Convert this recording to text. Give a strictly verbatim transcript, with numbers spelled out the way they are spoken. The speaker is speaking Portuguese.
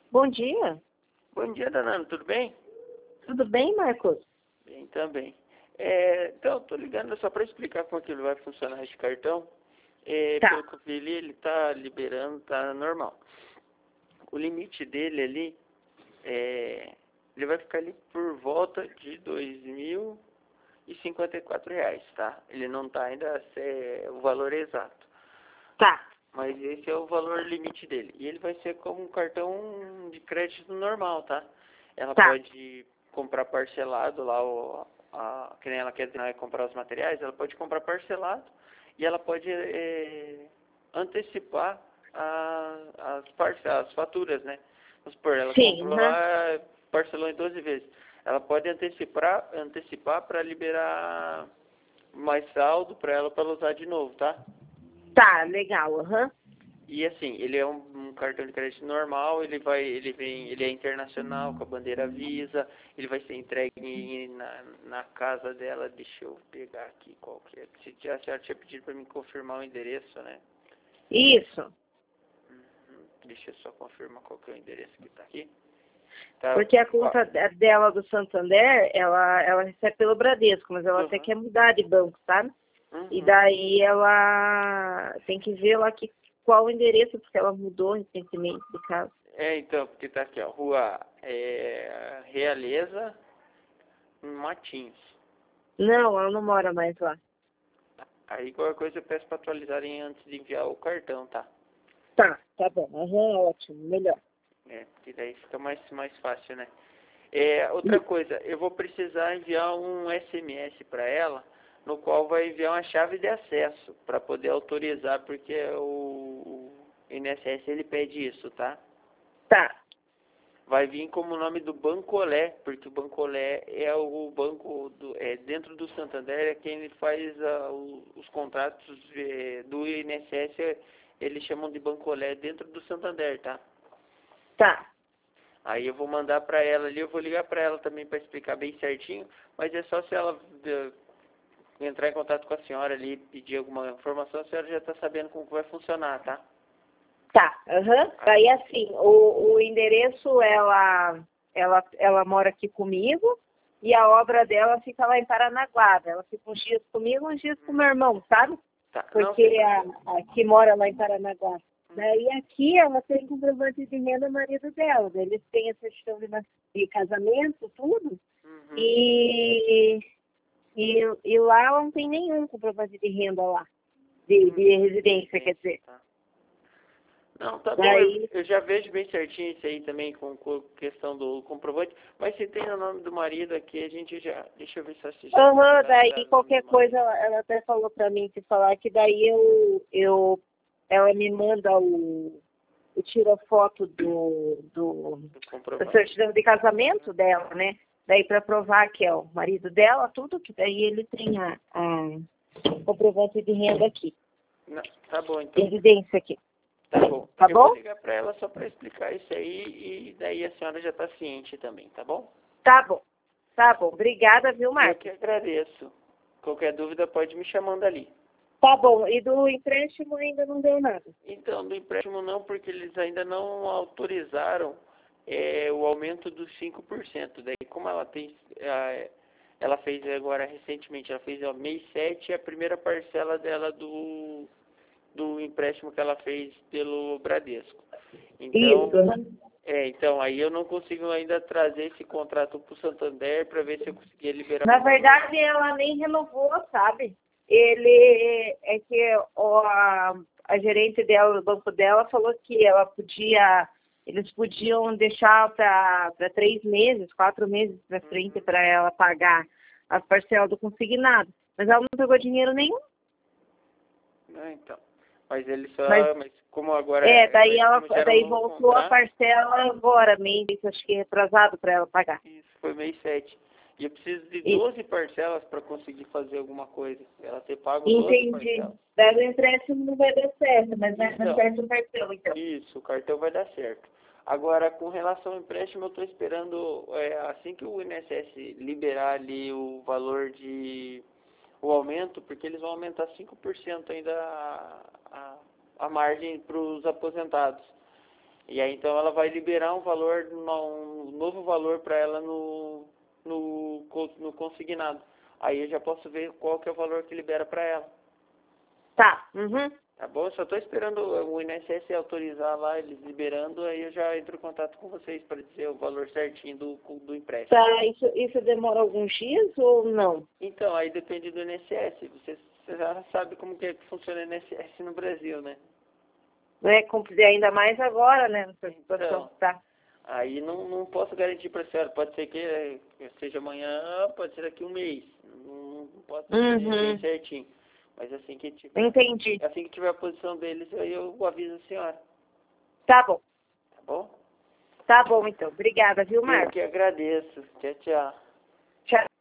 Bom dia. Bom dia, Danano, tudo bem? Tudo bem, Marcos? Bem, também. É, então, estou ligando só para explicar como é que ele vai funcionar esse cartão. É, Tá, pelo que eu vi ali, ele está liberando, está normal. O limite dele ali, é, ele vai ficar ali por volta de dois mil e cinquenta e quatro reais, tá? Ele não está ainda é, o valor exato. tá, Mas esse é o valor limite dele. E ele vai ser como um cartão de crédito normal, tá? Ela tá. pode comprar parcelado lá, o, a, que nem ela quer dizer, comprar os materiais, ela pode comprar parcelado e ela pode é, antecipar a, as, parce, as faturas, né? Vamos supor, ela Sim, comprou aham. lá, parcelou em doze vezes. Ela pode antecipar antecipar para liberar mais saldo para ela para ela usar de novo, tá? Tá, legal, aham. E assim, ele é um, um cartão de crédito normal, ele vai, ele vem, ele é internacional com a bandeira Visa, ele vai ser entregue na, na casa dela. Deixa eu pegar aqui qual que é. Se a senhora tinha pedido para mim confirmar o endereço, né? Isso. Uhum. Deixa eu só confirmar qual que é o endereço que tá aqui. Tá, Porque a ó, conta de- dela do Santander, ela, ela recebe pelo Bradesco, mas ela até uhum, quer mudar de banco, sabe? E uhum. daí ela tem que ver lá que, qual o endereço, porque ela mudou recentemente de casa. É, então, porque tá aqui, ó, rua é, Realeza, em Matinhos. Não, ela não mora mais lá. Aí qualquer coisa eu peço para atualizarem antes de enviar o cartão, tá? Tá, tá bom. Aham, ótimo, melhor. É, porque daí fica mais, mais fácil, né? É, outra coisa, eu vou precisar enviar um S M S para ela, no qual vai enviar uma chave de acesso para poder autorizar, porque o, o I N S S ele pede isso, tá? Tá, Vai vir como o nome do Bancolé, porque o Bancolé é o banco do, é, dentro do Santander, é quem faz ah, o- os contratos eh, do I N S S, eles chamam de Bancolé dentro do Santander, tá? tá. Aí eu vou mandar para ela ali, eu vou ligar para ela também para explicar bem certinho, mas é só se ela eh, entrar em contato com a senhora ali e pedir alguma informação, a senhora já está sabendo como que vai funcionar, tá? Tá, aham. Daí assim, o, o endereço, ela, ela, ela mora aqui comigo e a obra dela fica lá em Paranaguá. Ela fica uns dias comigo, uns dias com meu irmão, sabe? Tá, não, sem Porque a, problema. a que mora lá em Paranaguá. Daí aqui ela tem comprovante de renda do marido dela. Daí eles têm a certidão de, nas- de casamento, tudo. Uhum. E, e, e lá ela não tem nenhum comprovante de renda lá, de, de residência, quer dizer. Tá. Não, tá bom, eu, Daí eu já vejo bem certinho isso aí também com, com a questão do comprovante, mas se tem o nome do marido aqui, a gente já, deixa eu ver se se já Aham, daí cadastrar o nome qualquer do coisa, marido. ela, ela até falou pra mim que falar que daí eu, eu ela me manda o, o tira foto do, do Do da comprovante. certidão de casamento dela, né? Daí pra provar que é o marido dela, tudo, que daí ele tem a, a comprovante de renda aqui, Não, tá bom de então. residência aqui. Tá bom. Tá Eu vou bom? ligar para ela só para explicar isso aí e daí a senhora já está ciente também, tá bom? Tá bom. Tá bom. Obrigada, viu, Eu que Marcos? agradeço. Qualquer dúvida pode me chamando ali. Tá bom. E do empréstimo ainda não deu nada. Então, do empréstimo não, porque eles ainda não autorizaram é, o aumento dos cinco por cento. Daí, como ela tem, é, ela fez agora recentemente, ela fez o mês sete, a primeira parcela dela do, do empréstimo que ela fez pelo Bradesco. Isso. Então, é, então aí eu não consigo ainda trazer esse contrato para o Santander para ver se eu conseguia liberar Na o valor. verdade, ela nem renovou, sabe? Ele é que ó, a, a gerente dela, do banco dela, falou que ela podia, eles podiam deixar para três meses, quatro meses para frente para ela pagar as parcelas do consignado. Mas ela não pegou dinheiro nenhum. Ah, então. Mas ele Mas só, mas como agora, é, daí mas ela como já era um daí novo voltou a contrato, parcela agora, mês, acho que retrasado para ela pagar. isso foi mês sete. E eu preciso de E, doze parcelas para conseguir fazer alguma coisa. Ela ter pago doze entendi. parcelas. Daí o empréstimo não vai dar certo, mas vai dar Então, certo o cartão, então. isso, o cartão vai dar certo. Agora, com relação ao empréstimo, eu estou esperando, é, assim que o I N S S liberar ali o valor de, o aumento, porque eles vão aumentar cinco por cento ainda a, a, a margem para os aposentados. E aí então ela vai liberar um valor, um novo valor para ela no, no, no consignado. Aí eu já posso ver qual que é o valor que libera para ela. Tá. Uhum. Tá bom? Eu só estou esperando o I N S S autorizar lá, eles liberando, aí eu já entro em contato com vocês para dizer o valor certinho do, do empréstimo. Tá, isso, isso demora alguns dias ou não? Então, aí depende do I N S S. Você, você já sabe como que, é que funciona o I N S S no Brasil, né? Não é complicado, ainda mais agora, né? Nessa situação Então, que tá. aí não, não posso garantir para a senhora. Pode ser que seja amanhã, pode ser daqui a um mês. Não, não posso dizer Uhum. bem certinho. Mas assim que tiver, Entendi. assim que tiver a posição deles, aí eu aviso a senhora. Tá bom. Tá bom? Tá bom, então. Obrigada, viu, Eu Marcos? que agradeço. Tchau, tchau. Tchau.